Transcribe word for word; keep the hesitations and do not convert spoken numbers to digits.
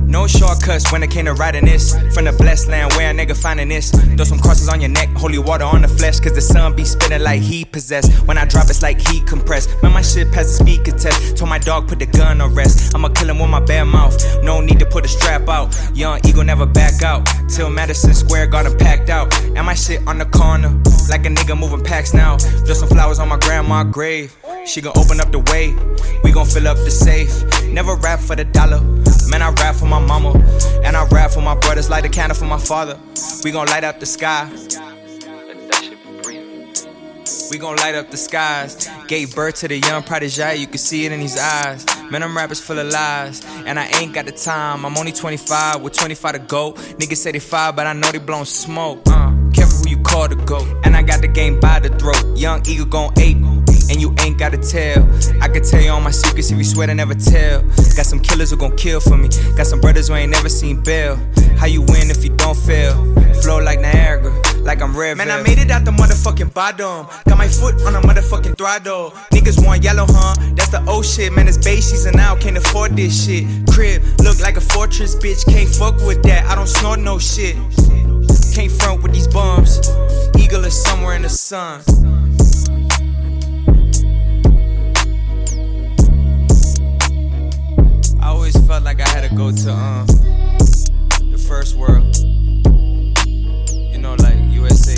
No shortcuts when it came to riding this. From the blessed land where a nigga finding this. Throw some crosses on your neck, holy water on the flesh. Cause the sun be spinning like he possessed. When I drop it's like heat compressed. Man, my shit past the speaker test. Told my dog put the gun on rest. I'ma kill him with my bare mouth. No need to put a strap out. Young eagle never back out. Till Madison Square got him packed out. And my shit on the corner. Like a nigga moving packs now. Throw some flowers on my grandma's grave. She gon' open up the way. We gon' fill up the safe. Never rap for the dollar. Man, I rap for my mama. And I rap for my brothers like the candle for my father. We gon' light up the sky. We gon' light up the skies. Gave birth to the young prodigy, you can see it in his eyes. Man, them rappers full of lies, and I ain't got the time. I'm only twenty-five, with twenty-five to go. Niggas say they five, but I know they blowin' smoke. uh, Careful who you call to go. And I got the game by the throat. Young eagle gon' ape, and you ain't gotta tell. I can tell you all my secrets if you swear to never tell. Got some killers who gon' kill for me. Got some brothers who ain't never seen bail. How you win if you don't fail? Flow like Niagara, like I'm Red. Man, I made it out the motherfucking bottom. Got my foot on a motherfucking throttle. Niggas want yellow, huh? That's the old shit, man. It's bay season now, can't afford this shit. Crib look like a fortress, bitch. Can't fuck with that. I don't snort no shit. Can't front with these bums. Eagle is somewhere in the sun. I always felt like I had to go to um the first world. You know, like U S A.